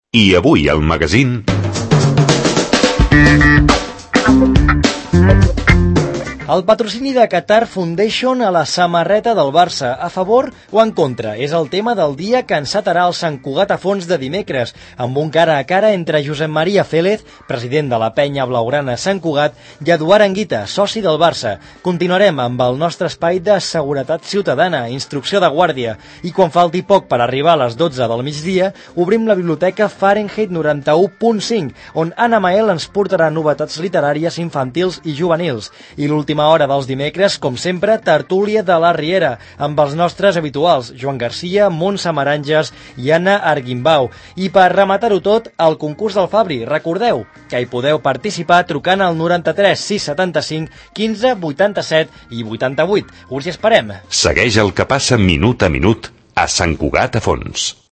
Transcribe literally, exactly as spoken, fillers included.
I avui al magazín... El patrocini de Qatar Foundation a la samarreta del Barça, a favor o en contra, és el tema del dia que encetarà el Sant Cugat a fons de dimecres, amb un cara a cara entre Josep Maria Félez, president de la penya blaugrana Sant Cugat, i Eduard Anguita, soci del Barça. Continuarem amb el nostre espai de seguretat ciutadana, instrucció de guàrdia, i quan falti poc per arribar a les dotze del migdia, obrim la biblioteca Fahrenheit noranta-u punt cinc, on Anna Mael ens portarà novetats literàries infantils i juvenils. I l'última hora dels dimecres, com sempre, tertúlia de la Riera, amb els nostres habituals, Joan Garcia, Montse Maranges i Anna Arguimbau. I per rematar-ho tot, el concurs del Fabri. Recordeu que hi podeu participar trucant al noranta-tres sis setanta-cinc quinze vuitanta-set i vuitanta-vuit. Us hi esperem. Segueix el que passa minut a minut a Sant Cugat a fons.